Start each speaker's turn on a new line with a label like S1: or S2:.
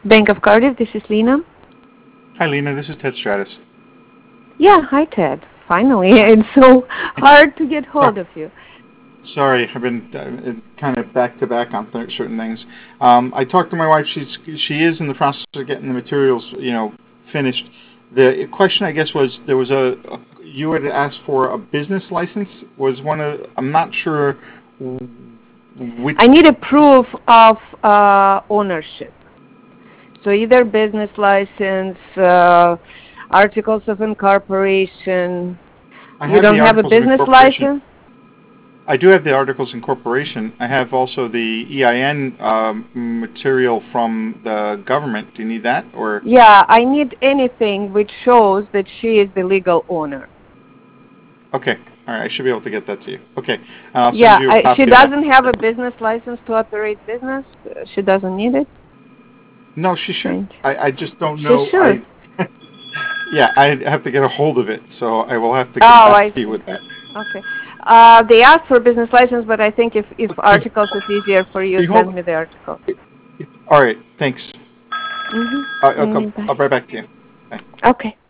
S1: Bank of Cardiff, this is Lena.
S2: Hi, Lena. This is Ted Stratus.
S1: Yeah, hi Ted. Finally, it's so hard to get
S2: So,
S1: hold of you.
S2: sorry, I've been kind of back to back on certain things. I talked to my wife. She is in the process of getting the materials, finished. The question, I guess, was there was you had asked for a business license. Was one of I'm not sure which.
S1: I need a proof of ownership. So either business license, articles of incorporation.
S2: I
S1: You
S2: have
S1: don't
S2: the
S1: have a
S2: articles of
S1: business
S2: incorporation.
S1: license?
S2: I do have the articles of incorporation. I have also the EIN material from the government. Do you need that or?
S1: Yeah, I need anything which shows that she is the legal owner.
S2: Okay. All right. I should be able to get that to you. Okay. I'll send
S1: Yeah,
S2: you a
S1: she
S2: copy of that.
S1: doesn't have a business license to operate business. She doesn't need it.
S2: No, she should.
S1: Strange.
S2: I just don't
S1: She
S2: know.
S1: should.
S2: Yeah, I have to get a hold of it, so I will have to come
S1: Oh,
S2: back
S1: I
S2: to you
S1: see.
S2: with that.
S1: Okay. They asked for business license, but I think if
S2: Can
S1: articles is easier for you,
S2: you hold?
S1: send me the articles.
S2: All right. Thanks.
S1: Mm-hmm.
S2: I'll
S1: Bye.
S2: be right back to you. Bye.
S1: Okay.